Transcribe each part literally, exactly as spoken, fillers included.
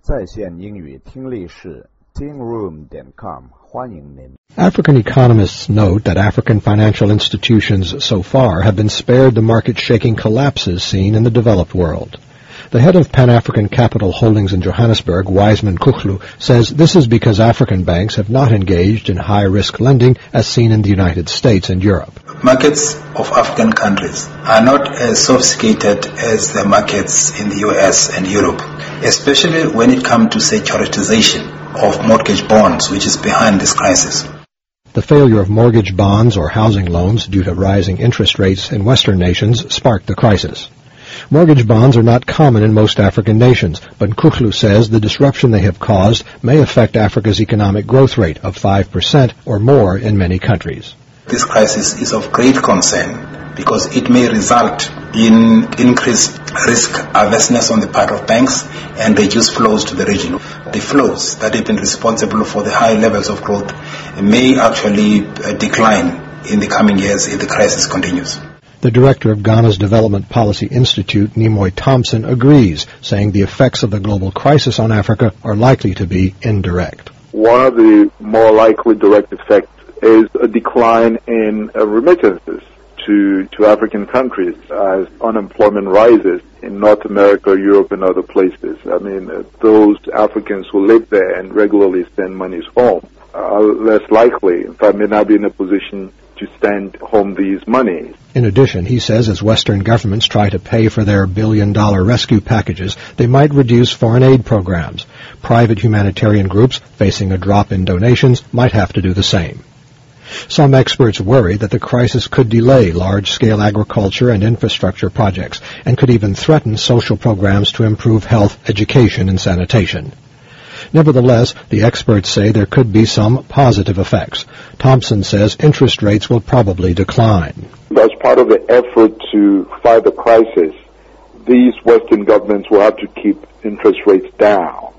在线英语听力室 tingroom dot com 欢迎您。 African economists note that African financial institutions so far have been spared the market-shaking collapses seen in the developed world. The head of Pan-African Capital Holdings in Johannesburg, Wiseman Kuchlu, says this is because African banks have not engaged in high-risk lending as seen in the United States and Europe. Markets of African countries are not as sophisticated as the markets in the U S and Europe, especially when it comes to securitization of mortgage bonds, which is behind this crisis. The failure of mortgage bonds or housing loans due to rising interest rates in Western nations sparked the crisis. Mortgage bonds are not common in most African nations, but Kuchlu says the disruption they have caused may affect Africa's economic growth rate of five percent or more in many countries. This crisis is of great concern because it may result in increased risk averseness on the part of banks and reduced flows to the region. The flows that have been responsible for the high levels of growth may actually uh, decline in the coming years if the crisis continues. The director of Ghana's Development Policy Institute, Nimoy Thompson, agrees, saying the effects of the global crisis on Africa are likely to be indirect. One of the more likely direct effects is a decline in uh, remittances to, to African countries as unemployment rises in North America, Europe, and other places. I mean, uh, those Africans who live there and regularly send monies home are less likely, in fact, may not be in a position to send home these monies. In addition, he says as Western governments try to pay for their billion-dollar rescue packages, they might reduce foreign aid programs. Private humanitarian groups facing a drop in donations might have to do the same. Some experts worry that the crisis could delay large-scale agriculture and infrastructure projects and could even threaten social programs to improve health, education, and sanitation. Nevertheless, the experts say there could be some positive effects. Thompson says interest rates will probably decline. As part of the effort to fight the crisis, these Western governments will have to keep interest rates down.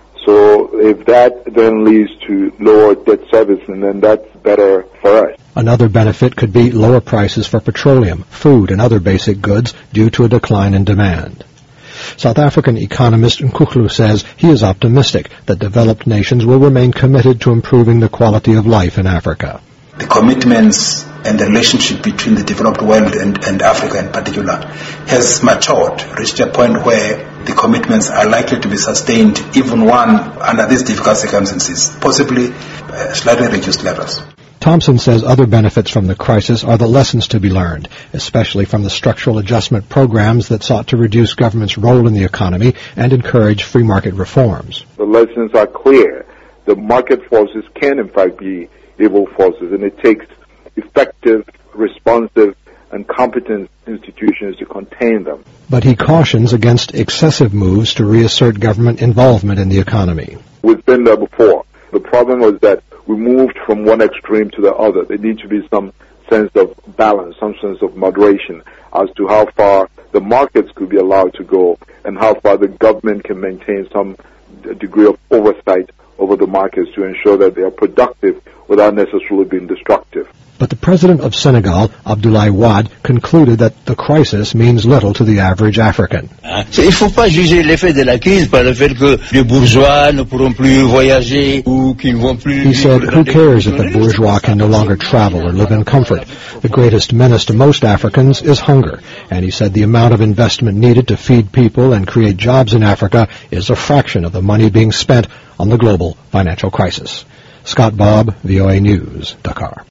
So if that then leads to lower debt servicing, then that's better for us. Another benefit could be lower prices for petroleum, food, and other basic goods due to a decline in demand. South African economist Kuchlu says he is optimistic that developed nations will remain committed to improving the quality of life in Africa. The commitments and the relationship between the developed world and, and Africa in particular has matured, reached a point where the commitments are likely to be sustained, even one under these difficult circumstances, possibly uh, slightly reduced levels. Thompson says other benefits from the crisis are the lessons to be learned, especially from the structural adjustment programs that sought to reduce government's role in the economy and encourage free market reforms. The lessons are clear. The market forces can, in fact, be evil forces, and it takes effective, responsive, and competent institutions to contain them. But he cautions against excessive moves to reassert government involvement in the economy. We've been there before. The problem was that we moved from one extreme to the other. There needs to be some sense of balance, some sense of moderation as to how far the markets could be allowed to go and how far the government can maintain some degree of oversight over the markets to ensure that they are productive without necessarily being destructive. But the president of Senegal, Abdoulaye Wade, concluded that the crisis means little to the average African. Il ne faut pas juger l'effet de la crise par le fait que les bourgeois ne pourront plus voyager ou qu'ils ne vont plus. He said, who cares if the bourgeois can no longer travel or live in comfort? The greatest menace to most Africans is hunger. And he said the amount of investment needed to feed people and create jobs in Africa is a fraction of the money being spent on the global financial crisis. Scott Bobb, V O A News, Dakar.